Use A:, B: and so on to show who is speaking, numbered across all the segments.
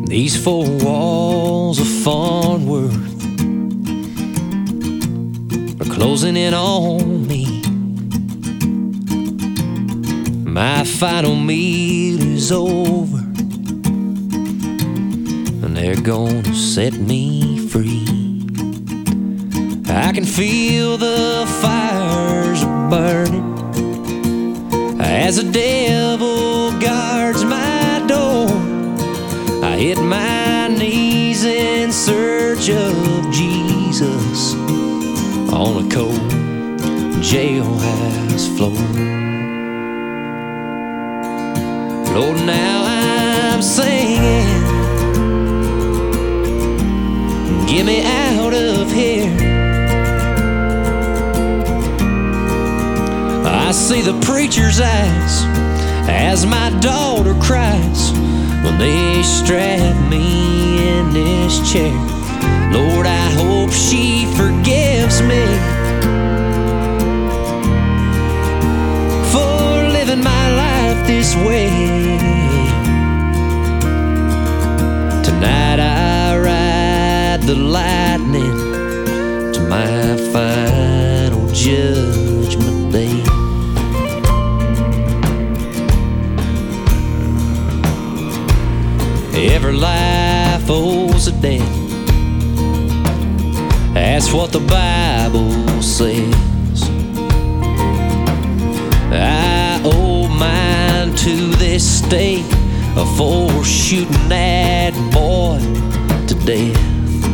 A: These four walls of Farnworth are closing in on me. My final meal is over, and they're gonna set me free. I can feel the fires burning as the devil guards my door. I hit my knees in search of Jesus on a cold jailhouse floor. Lord, now I'm singing, get me out of here. I see the preacher's eyes as my daughter cries when they strap me in this chair. Lord, I hope she forgives me for living my life this way. Tonight I ride the lightning to my final judgment day. Every life owes a debt. That's what the Bible says. I owe mine to this state for shooting that boy to death.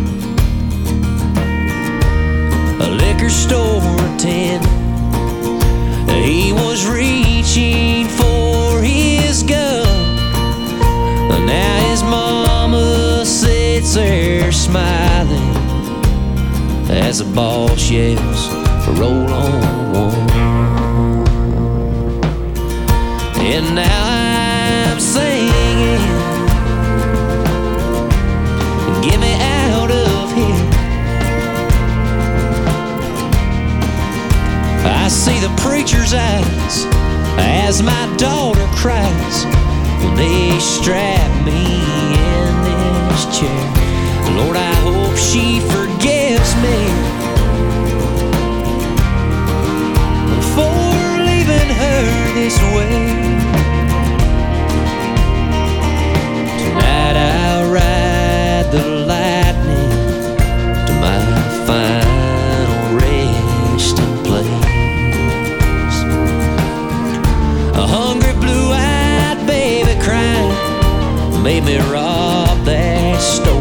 A: A liquor store attendant, he was reaching for his gun. Now his mama sits there smiling as the boss yells, roll on one. And now I'm singing, get me out of here. I see the preacher's eyes as my daughter cries when they strap me in this chair. Lord, I hope she forgives me for leaving her this way. Tonight I'll ride the lightning to my final resting place. A hungry blue-eyed baby crying made me rob that store.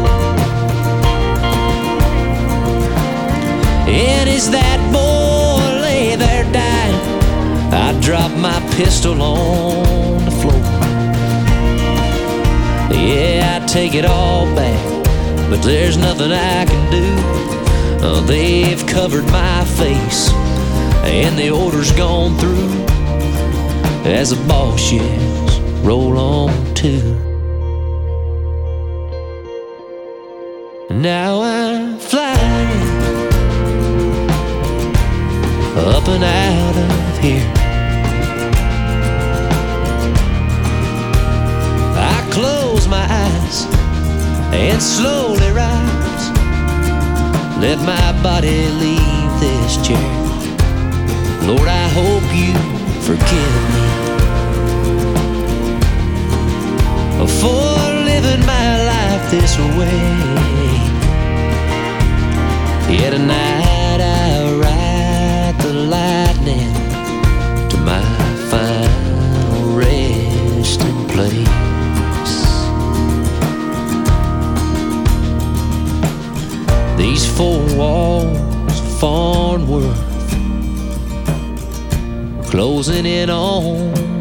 A: And as that boy lay there dying, I dropped my pistol on the floor. Yeah, I take it all back, but there's nothing I can do. They've covered my face, and the order's gone through as the boss yells, roll on too. Now I'm flying up and out of here. I close my eyes and slowly rise, let my body leave this chair. Lord, I hope you forgive me for living my life this way. Yeah, tonight I ride the lightning to my final resting place. These four walls of Farnworth closing in on